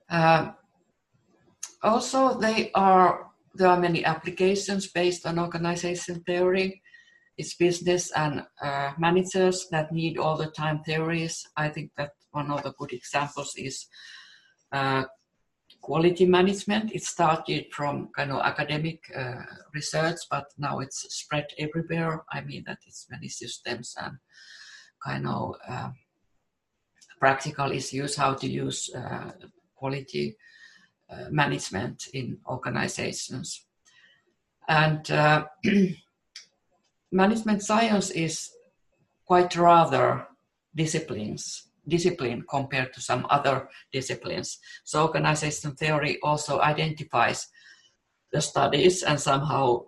Uh, Also, there are many applications based on organization theory. It's business and managers that need all the time theories. I think that one of the good examples is quality management. It started from kind of academic research, but now it's spread everywhere. I mean that it's many systems and kind of practical issues, how to use quality management in organizations. And management science is quite rather discipline compared to some other disciplines. So organization theory also identifies the studies and somehow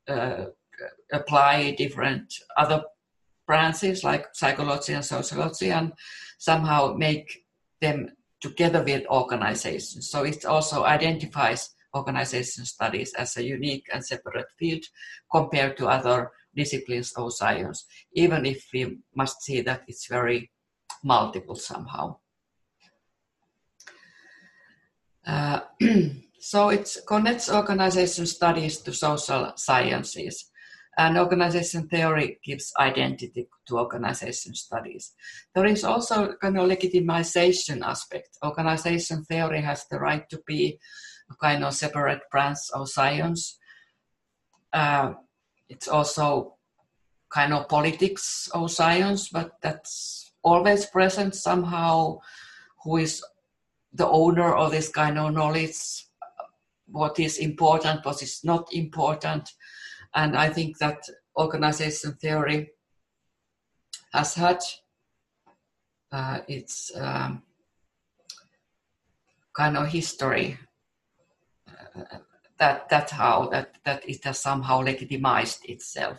apply different other branches like psychology and sociology and somehow make them together with organizations. So it also identifies organization studies as a unique and separate field compared to other disciplines of science, even if we must see that it's very multiple somehow. So it connects organization studies to social sciences, and organization theory gives identity to organization studies. There is also kind of legitimization aspect. Organization theory has the right to be a kind of separate branch of science. It's also kind of politics of science, but that's always present somehow. Who is the owner of this kind of knowledge? What is important, what is not important? And I think that organization theory has had its kind of history that it has somehow legitimized itself.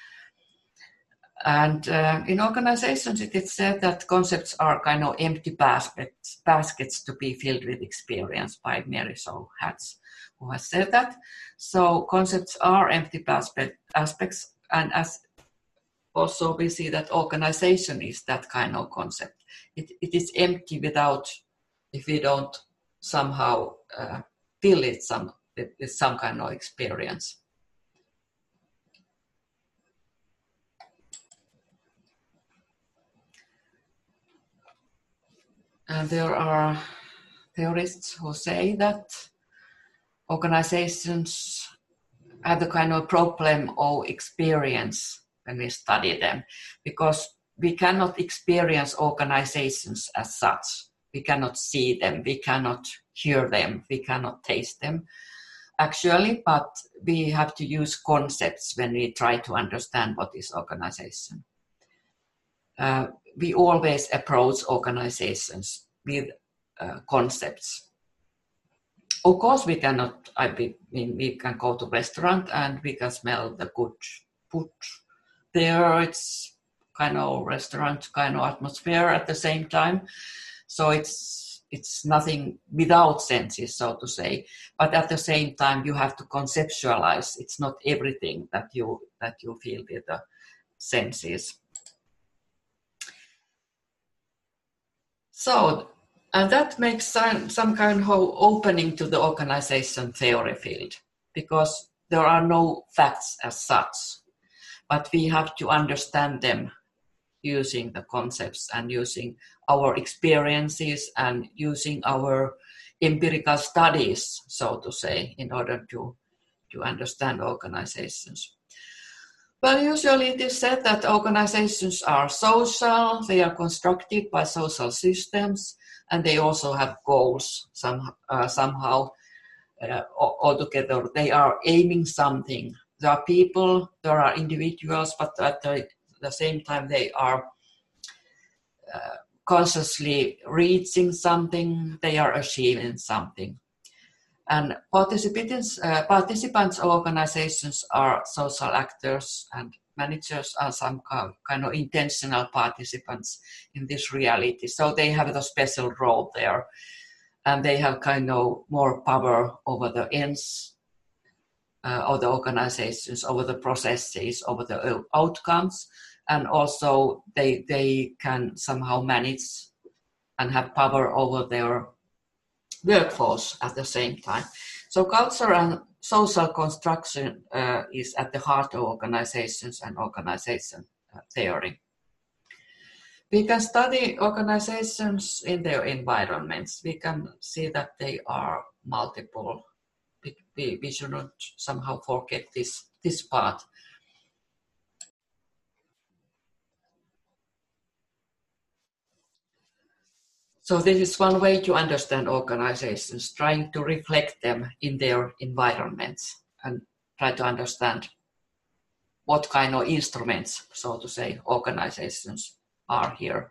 And in organizations, it is said that concepts are kind of empty baskets to be filled with experience, by Mary So Hatch, who has said that. So concepts are empty aspects, and as also we see that organization is that kind of concept. It is empty if we don't somehow fill it with some kind of experience. And there are theorists who say that organizations have the kind of problem of experience when we study them, because we cannot experience organizations as such. We cannot see them, we cannot hear them, we cannot taste them actually, but we have to use concepts when we try to understand what is organization. We always approach organizations with concepts. Of course, we cannot. We can go to a restaurant and we can smell the good food there. It's kind of restaurant kind of atmosphere at the same time. So it's nothing without senses, so to say. But at the same time, you have to conceptualize. It's not everything that you feel with the senses. So, and that makes some kind of opening to the organization theory field, because there are no facts as such, but we have to understand them using the concepts and using our experiences and using our empirical studies, so to say, in order to understand organizations. Well, usually it is said that organizations are social, they are constructed by social systems, and they also have goals somehow altogether. They are aiming something. There are people, there are individuals, but at the same time they are consciously reaching something, they are achieving something. And participants of organizations are social actors, and managers are some kind of intentional participants in this reality. So they have a special role there, and they have kind of more power over the ends of the organizations, over the processes, over the outcomes, and also they can somehow manage and have power over their workforce at the same time. So culture and social construction is at the heart of organizations and organization theory. We can study organizations in their environments. We can see that they are multiple. We should not somehow forget this part. So this is one way to understand organizations, trying to reflect them in their environments and try to understand what kind of instruments, so to say, organizations are here.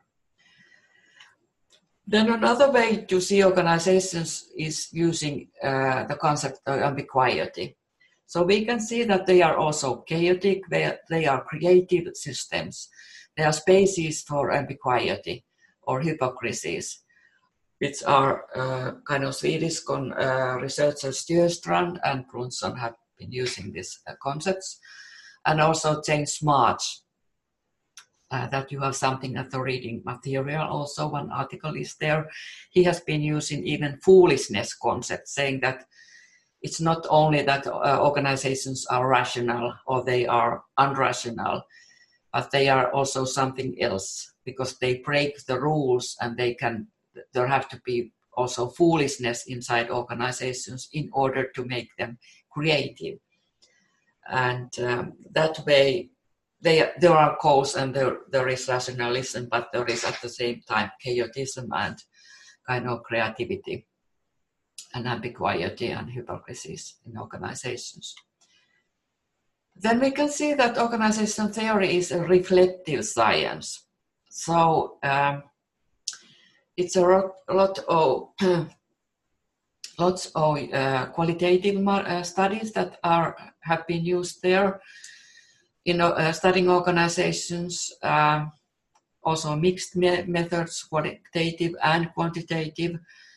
Then another way to see organizations is using the concept of ambiguity. So we can see that they are also chaotic, they are creative systems. They are spaces for ambiguity or hypocrisies, which are kind of Swedish researchers Sjöstrand and Brunson have been using these concepts. And also James March, that you have something at the reading material. Also, one article is there. He has been using even foolishness concept, saying that it's not only that organizations are rational or they are unrational, but they are also something else because they break the rules and there have to be also foolishness inside organizations in order to make them creative. And that way, there are cause and there is rationalism, but there is at the same time chaotism and kind of creativity and ambiguity and hypocrisies in organizations. Then we can see that organization theory is a reflective science. So it's a lot of lots of qualitative studies that have been used there in studying organizations, also mixed methods, qualitative and quantitative.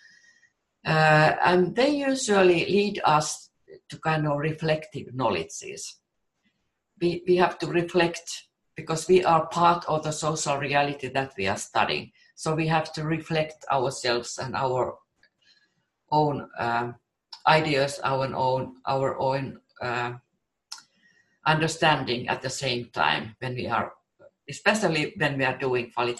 And they usually lead us to kind of reflective knowledges. We have to reflect because we are part of the social reality that we are studying. So we have to reflect ourselves and our own ideas, our own understanding at the same time especially when we are doing quality.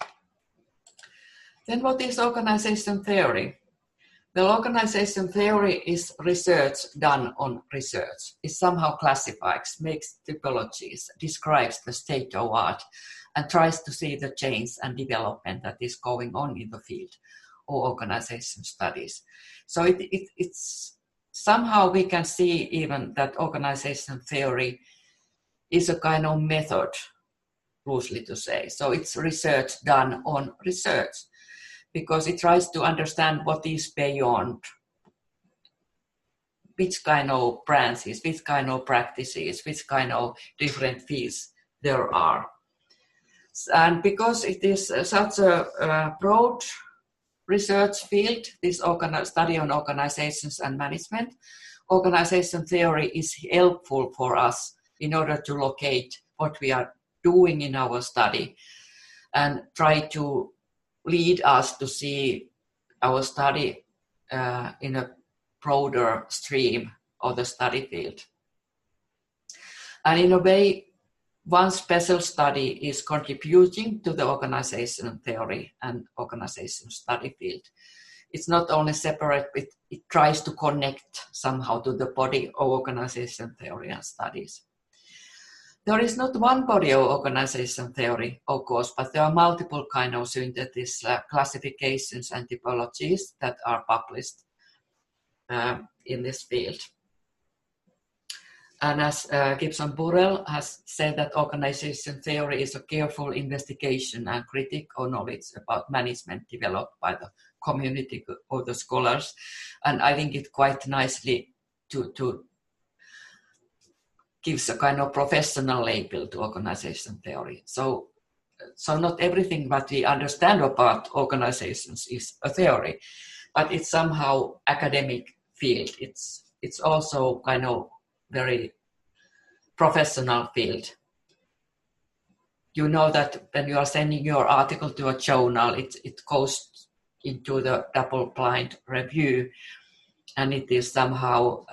Then what is organization theory? Well, organization theory is research done on research. It somehow classifies, makes typologies, describes the state of art, and tries to see the change and development that is going on in the field or organization studies. So it's somehow we can see even that organization theory is a kind of method, loosely to say. So it's research done on research because it tries to understand what is beyond, which kind of branches, which kind of practices, which kind of different fields there are. And because it is such a broad research field, this study on organizations and management, organization theory is helpful for us in order to locate what we are doing in our study and try to lead us to see our study in a broader stream of the study field. And in a way, one special study is contributing to the organization theory and organization study field. It's not only separate, it tries to connect somehow to the body of organization theory and studies. There is not one body of organization theory, of course, but there are multiple kind of synthetic classifications and typologies that are published in this field. And as Gibson Burrell has said, that organization theory is a careful investigation and critique of knowledge about management developed by the community of the scholars. And I think it quite nicely to gives a kind of professional label to organization theory. So not everything that we understand about organizations is a theory, but it's somehow academic field. It's also kind of very professional field. You know that when you are sending your article to a journal, it goes into the double-blind review, and it is somehow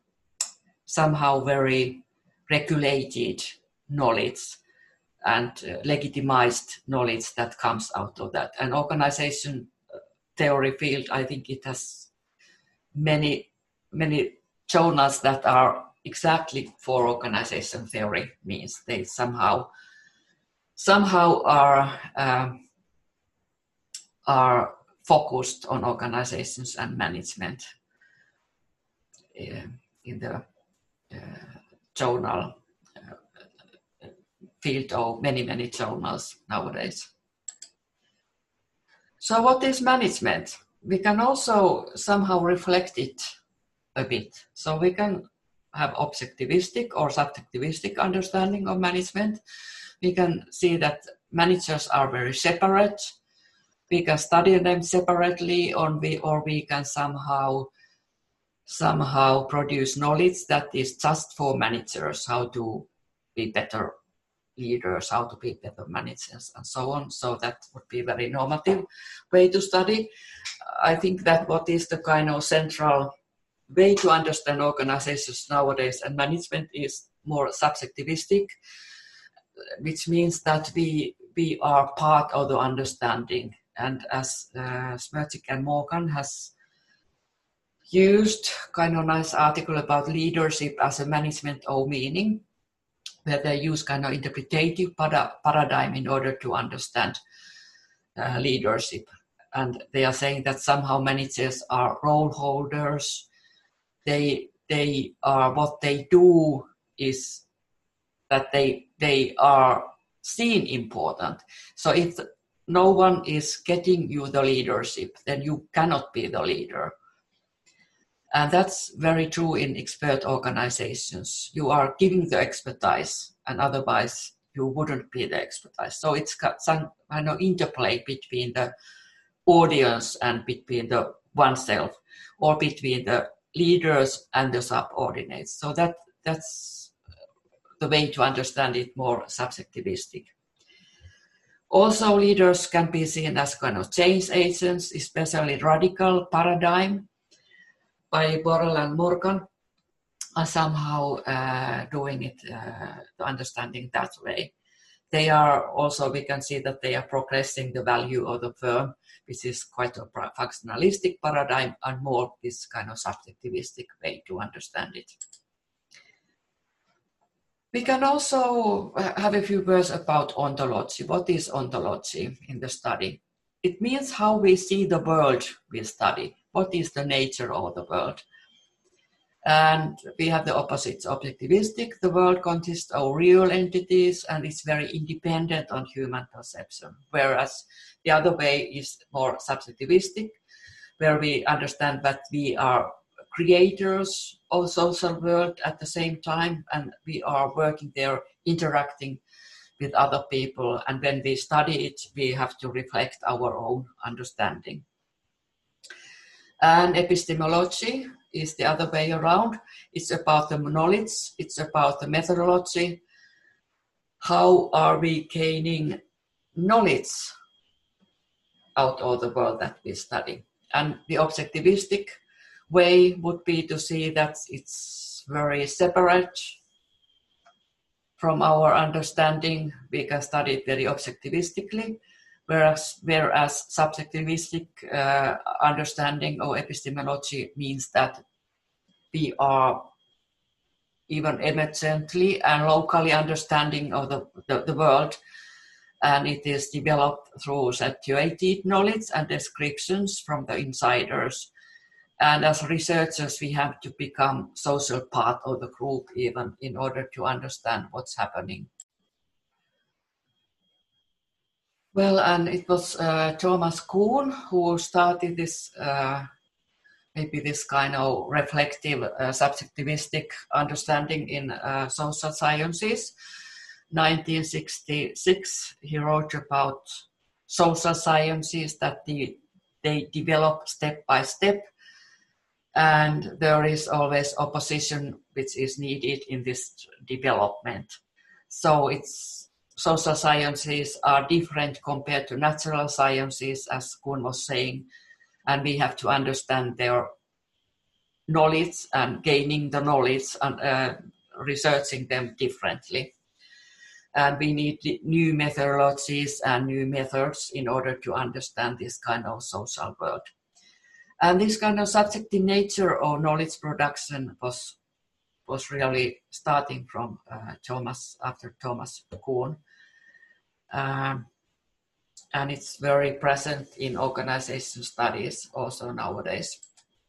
very regulated knowledge and legitimized knowledge that comes out of that. And organization theory field, I think it has many journals that are exactly for organization theory means. They somehow are focused on organizations and management in the journal field of many journals nowadays. So what is management? We can also somehow reflect it a bit. So we can have objectivistic or subjectivistic understanding of management. We can see that managers are very separate. We can study them separately, or we can somehow produce knowledge that is just for managers, how to be better leaders, how to be better managers, and so on. So that would be a very normative way to study. I think that what is the kind of central way to understand organizations nowadays and management is more subjectivistic, which means that we are part of the understanding. And as Smercik and Morgan has used kind of nice article about leadership as a management of meaning, where they use kind of interpretative paradigm in order to understand leadership. And they are saying that somehow managers are role holders. They are, what they do is that they are seen important. So if no one is getting you the leadership, then you cannot be the leader. And that's very true in expert organizations. You are giving the expertise, and otherwise you wouldn't be the expertise. So it's got some kind of interplay between the audience and between the oneself, or between the leaders and the subordinates. So that's the way to understand it, more subjectivistic. Also, leaders can be seen as kind of change agents, especially radical paradigm by Borrell and Morgan are somehow doing it, the understanding that way. They are also, we can see that they are progressing the value of the firm, which is quite a functionalistic paradigm and more this kind of subjectivistic way to understand it. We can also have a few words about ontology. What is ontology in the study? It means how we see the world we study. What is the nature of the world? And we have the opposite, objectivistic. The world consists of real entities and it's very independent on human perception. Whereas the other way is more subjectivistic, where we understand that we are creators of social world at the same time, and we are working there, interacting with other people. And when we study it, we have to reflect our own understanding. And epistemology is the other way around. It's about the knowledge, it's about the methodology. How are we gaining knowledge out of the world that we study? And the objectivistic way would be to see that it's very separate from our understanding. We can study it very objectivistically, whereas subjectivistic understanding of epistemology means that we are even emergently and locally understanding of the world, and it is developed through situated knowledge and descriptions from the insiders. And as researchers, we have to become social part of the group even in order to understand what's happening. Well, and it was Thomas Kuhn who started this, maybe this kind of reflective, subjectivistic understanding in social sciences. 1966, he wrote about social sciences that they develop step by step, and there is always opposition which is needed in this development. So it's social sciences are different compared to natural sciences, as Kun was saying, and we have to understand their knowledge and gaining the knowledge and researching them differently. And we need new methodologies and new methods in order to understand this kind of social world. And this kind of subjective nature of knowledge production was really starting from after Thomas Kuhn. And it's very present in organization studies also nowadays.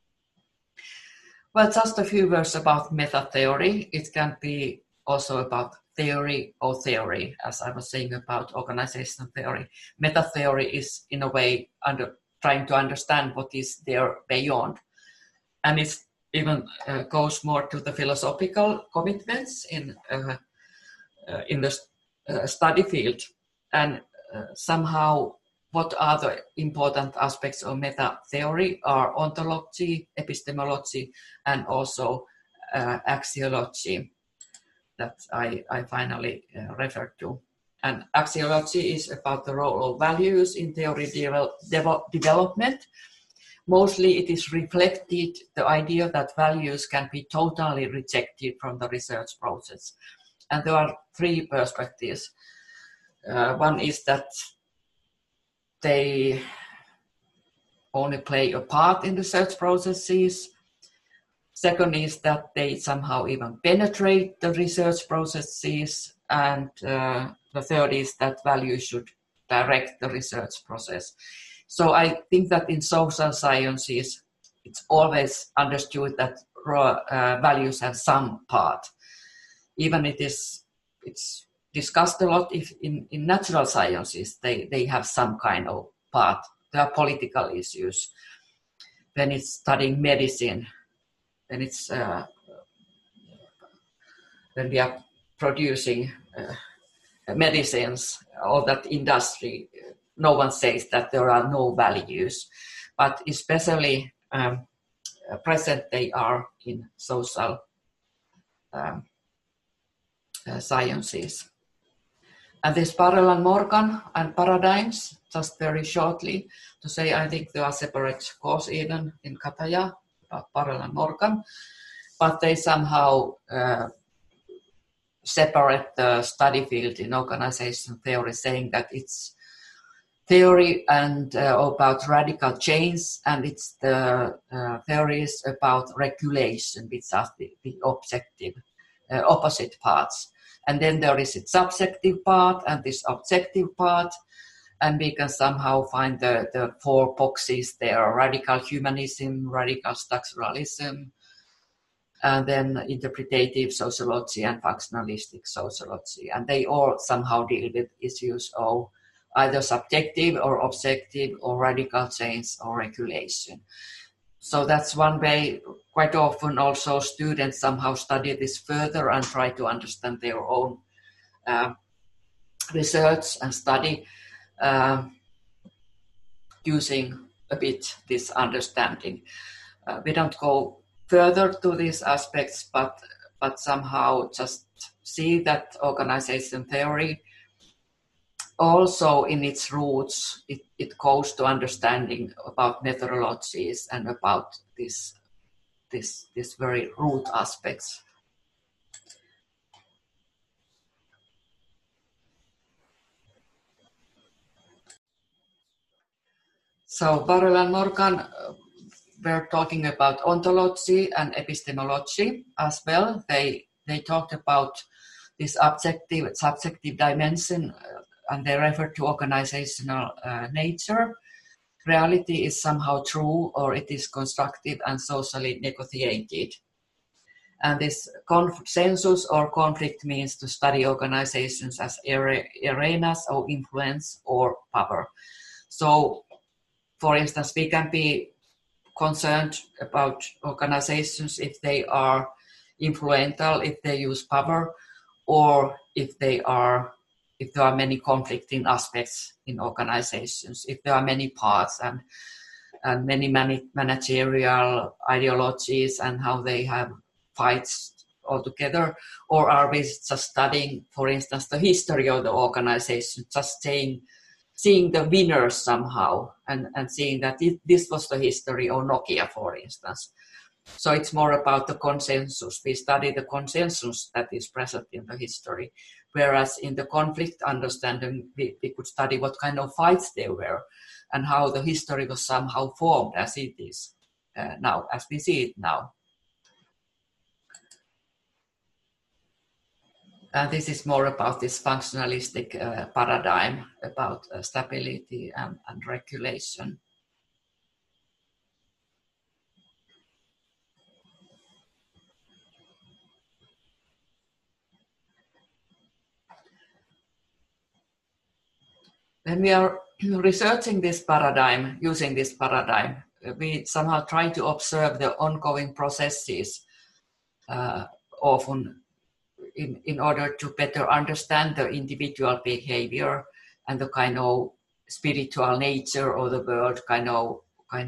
Well, just a few words about meta theory. It can be also about theory or theory, as I was saying about organizational theory. Meta theory is in a way trying to understand what is there beyond. And it even goes more to the philosophical commitments in the study field. And somehow what are the important aspects of meta theory are ontology, epistemology, and also axiology that I finally referred to. And axiology is about the role of values in theory development. Mostly it is reflected the idea that values can be totally rejected from the research process. And there are three perspectives. One is that they only play a part in research processes. Second is that they somehow even penetrate the research processes. And the third is that values should direct the research process. So I think that in social sciences, it's always understood that values have some part. Even it's discussed a lot if in natural sciences, they have some kind of part. There are political issues. Then it's studying medicine. Then it's when we are producing medicines, all that industry, no one says that there are no values, but especially present they are in social sciences. And this Parel-Morgan and paradigms, just very shortly to say, I think there are separate course even in Kataja about Parel-Morgan, but they somehow separate the study field in organization theory, saying that it's theory and about radical change, and it's the theories about regulation, which are the objective, opposite parts. And then there is its subjective part and this objective part, and we can somehow find the four boxes there: radical humanism, radical structuralism, and then interpretative sociology and functionalistic sociology. And they all somehow deal with issues of either subjective or objective or radical change or regulation. So that's one way. Quite often also students somehow study this further and try to understand their own research and study using a bit this understanding. We don't go further to these aspects, but somehow just see that organization theory also in its roots, it goes to understanding about methodologies and about this very root aspects. So Parel-Morgan were talking about ontology and epistemology as well. They talked about this subjective dimension, and they referred to organizational nature. Reality is somehow true, or it is constructive and socially negotiated. And this consensus or conflict means to study organizations as arenas of influence or power. So, for instance, we can be concerned about organizations if they are influential, if they use power, or if there are many conflicting aspects in organizations, if there are many parts and many managerial ideologies and how they have fights altogether, or are we just studying, for instance, the history of the organization, just seeing the winners somehow and seeing that this was the history of Nokia, for instance. So it's more about the consensus. We study the consensus that is present in the history, whereas in the conflict understanding, we could study what kind of fights there were and how the history was somehow formed as it is now, as we see it now. And this is more about this functionalistic paradigm about stability and regulation. When we are researching this paradigm, using this paradigm, we somehow try to observe the ongoing processes, often in order to better understand the individual behavior and the kind of spiritual nature of the world, kind of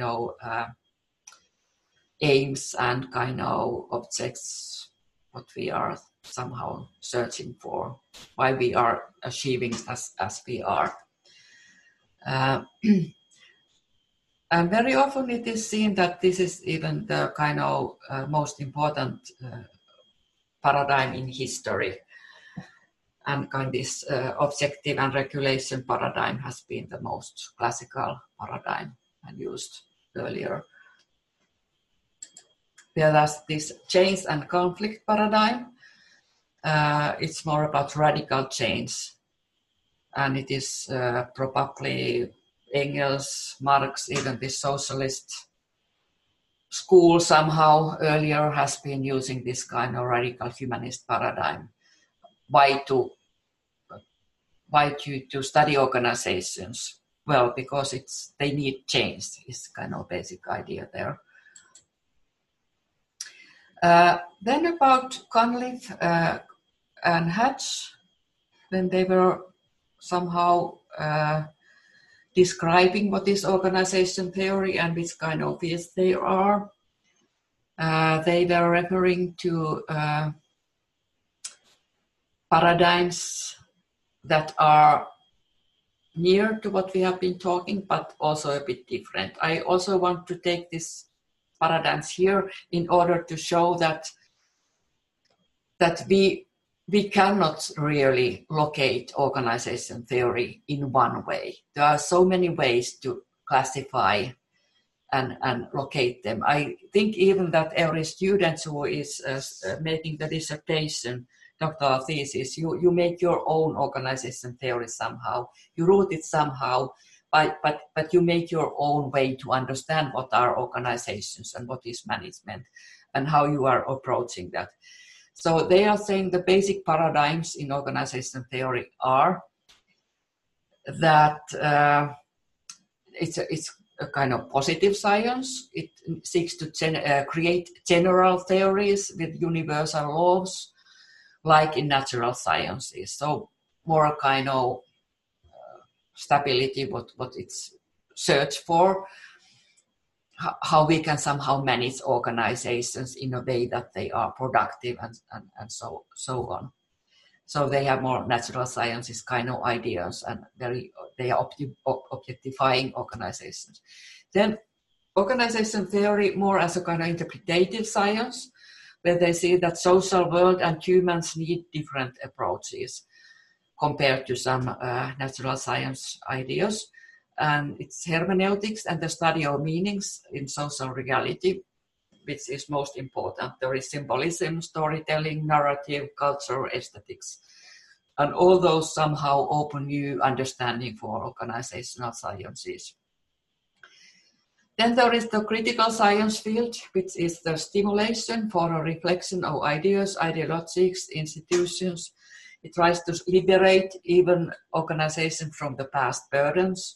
aims and kind of objects, what we are somehow searching for, why we are achieving as we are. And very often it is seen that this is even the kind of most important paradigm in history. And kind of this objective and regulation paradigm has been the most classical paradigm and used earlier. Whereas this change and conflict paradigm, it's more about radical change. And it is probably Engels, Marx, even the socialist school somehow earlier has been using this kind of radical humanist paradigm. Why to study organizations? Well, because they need change is kind of basic idea there. Then about Cunliffe and Hatch, when they were somehow describing what is organization theory and which kind of fields they are. They were referring to paradigms that are near to what we have been talking, but also a bit different. I also want to take these paradigms here in order to show that we cannot really locate organization theory in one way. There are so many ways to classify and locate them. I think even that every student who is making the dissertation, doctoral thesis, you make your own organization theory somehow. You root it somehow, but you make your own way to understand what are organizations and what is management and how you are approaching that. So they are saying the basic paradigms in organization theory are that it's a kind of positive science. It seeks to create general theories with universal laws, like in natural sciences. So more kind of stability, what it's search for, how we can somehow manage organizations in a way that they are productive and so on. So they have more natural sciences kind of ideas and they are objectifying organizations. Then organization theory more as a kind of interpretative science, where they see that social world and humans need different approaches compared to some natural science ideas. And it's hermeneutics and the study of meanings in social reality, which is most important. There is symbolism, storytelling, narrative, culture, aesthetics. And all those somehow open new understanding for organizational sciences. Then there is the critical science field, which is the stimulation for a reflection of ideas, ideologies, institutions. It tries to liberate even organizations from the past burdens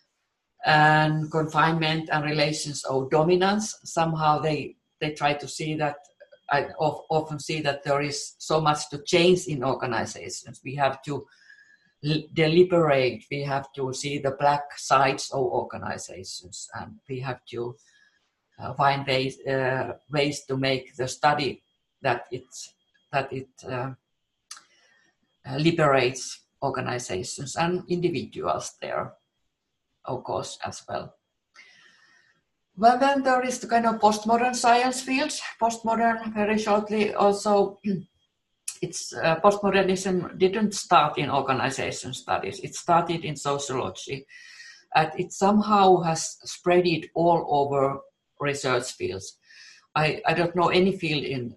and confinement and relations of dominance. Somehow they try to see that, I often see that there is so much to change in organizations. We have to deliberate, we have to see the black sides of organizations, and we have to find ways to make the study that it's that it liberates organizations and individuals there, of course, as well. Well, then there is the kind of postmodern science fields. Postmodern, very shortly, also, it's postmodernism didn't start in organization studies. It started in sociology, and it somehow has spread it all over research fields. I don't know any field in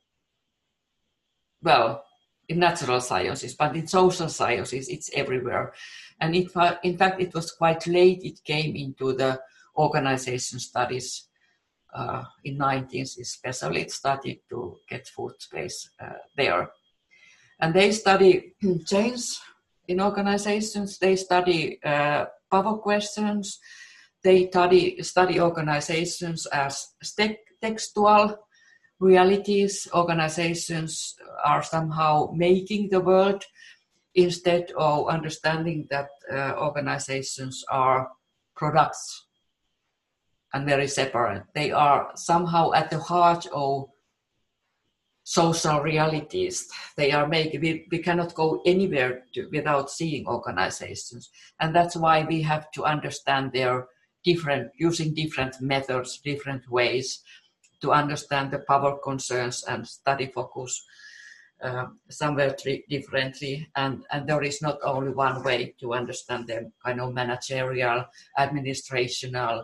natural sciences, but in social sciences, it's everywhere. And in fact, it was quite late it came into the organization studies in 19th especially. It started to get foot space there. And they study change in organizations, they study power questions, they study organizations as textual realities. Organizations are somehow making the world instead of understanding that organizations are products and very separate. They are somehow at the heart of social realities. They are we cannot go anywhere without seeing organizations. And that's why we have to understand their using different methods, different ways to understand the power concerns and study focus somewhere differently. And there is not only one way to understand them, kind of managerial, administrational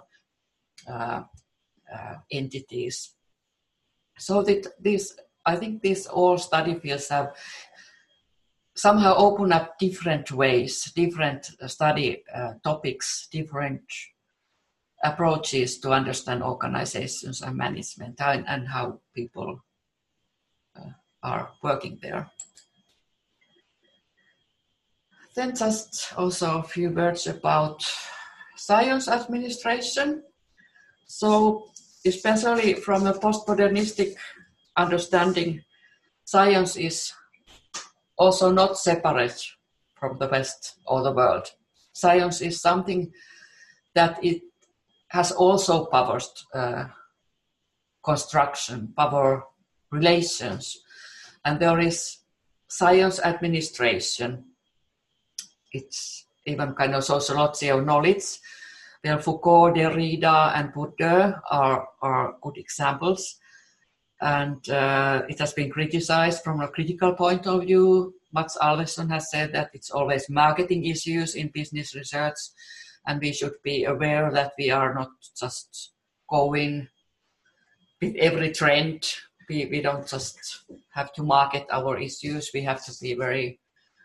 entities. So I think these all study fields have somehow opened up different ways, different study topics, different approaches to understand organizations and management and how people are working there. Then just also a few words about science administration. So especially from a postmodernistic understanding, science is also not separate from the West or the world. Science is something that it has also powers construction, power relations, and there is science administration. It's even kind of sociology of knowledge. There Foucault, Derrida, and Bourdieu are good examples. And it has been criticized from a critical point of view. Mats Alvesson has said that it's always marketing issues in business research, and we should be aware that we are not just going with every trend. We don't just have to market our issues. We have to be very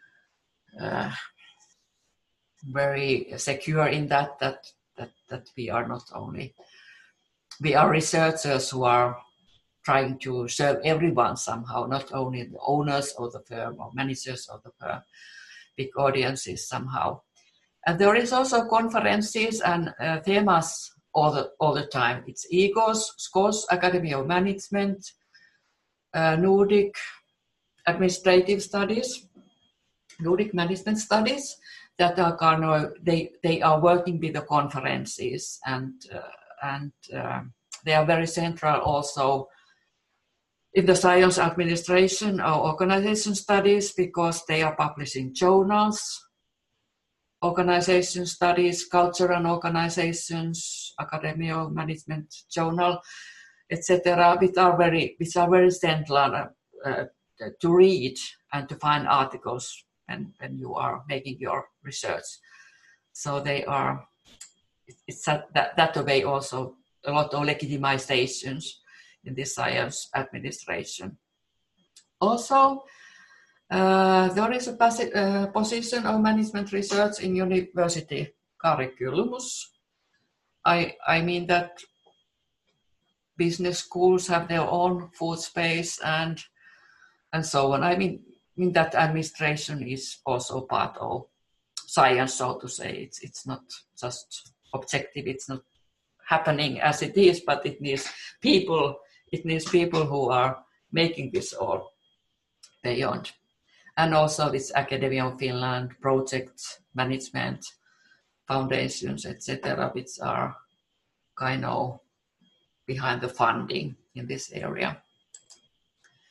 secure in that we are not only, we are researchers who are trying to serve everyone somehow, not only the owners of the firm or managers of the firm, big audiences somehow. And there is also conferences and themes all the time. It's EGOS, SCOS, Academy of Management, Nordic Administrative Studies, Nordic Management Studies, that are kind of, they are working with the conferences and they are very central also in the science administration or organization studies because they are publishing journals, organization studies, culture and organizations, Academy of Management Journal, etc., which are very central to read and to find articles when you are making your research. So they are, it's that way also a lot of legitimizations in this science administration. Also, there is a position of management research in university curriculums. I mean that business schools have their own food space and so on. I mean that administration is also part of science, so to say. It's not just objective. It's not happening as it is, but it needs people. It needs people who are making this all beyond. And also this Academy of Finland, project management, foundations, etc., which are kind of behind the funding in this area.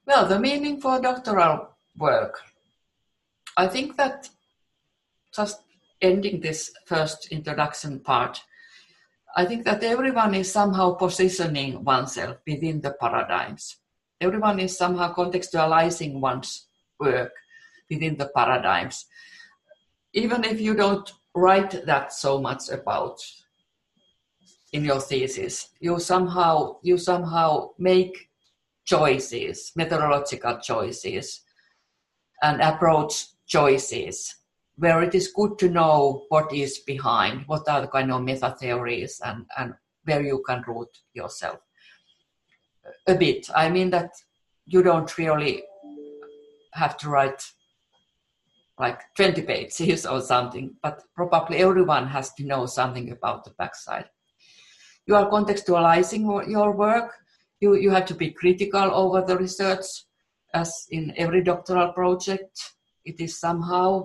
Well, the meaning for doctoral work. I think that, just ending this first introduction part, I think that everyone is somehow positioning oneself within the paradigms. Everyone is somehow contextualizing one's work within the paradigms. Even if you don't write that so much about in your thesis, you somehow make choices, methodological choices, and approach choices where it is good to know what is behind, what are the kind of meta theories, and where you can root yourself a bit. I mean that you don't really have to write like 20 pages or something, but probably everyone has to know something about the backside. You are contextualizing your work. You have to be critical over the research, as in every doctoral project. It is somehow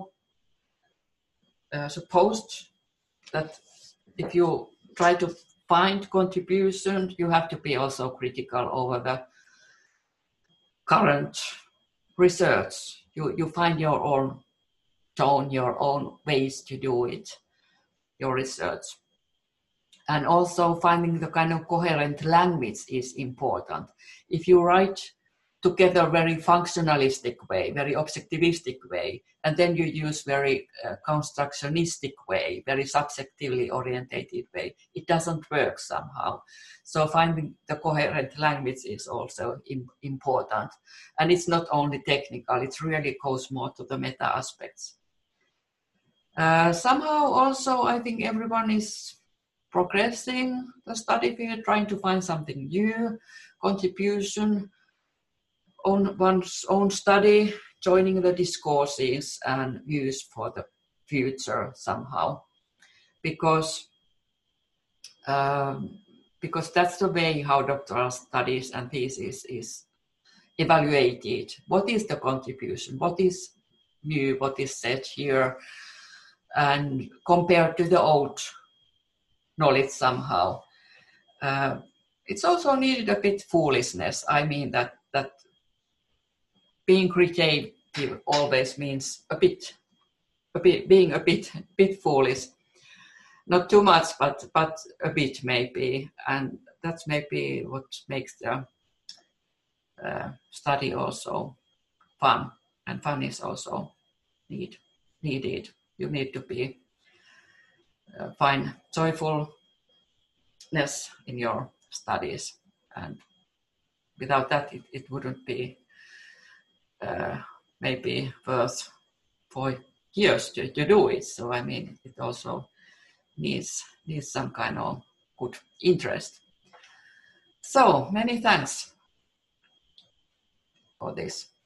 supposed that if you try to find contribution, you have to be also critical over the current research. You find your own tone, your own ways to do it, your research. And also finding the kind of coherent language is important. If you write together very functionalistic way, very objectivistic way, and then you use very constructionistic way, very subjectively orientated way, it doesn't work somehow. So finding the coherent language is also important. And it's not only technical, it really goes more to the meta aspects. Somehow also I think everyone is progressing the study field, trying to find something new, contribution on one's own study, joining the discourses and views for the future somehow, because that's the way how doctoral studies and thesis is evaluated. What is the contribution? What is new? What is said here? And compared to the old knowledge somehow. It's also needed a bit foolishness. I mean that being creative always means being a bit foolish. Not too much, but a bit maybe, and that's maybe what makes the study also fun. And fun is also needed. You need to be find joyfulness in your studies, and without that it wouldn't be maybe worth for years to do it. So I mean it also needs some kind of good interest. So many thanks for this.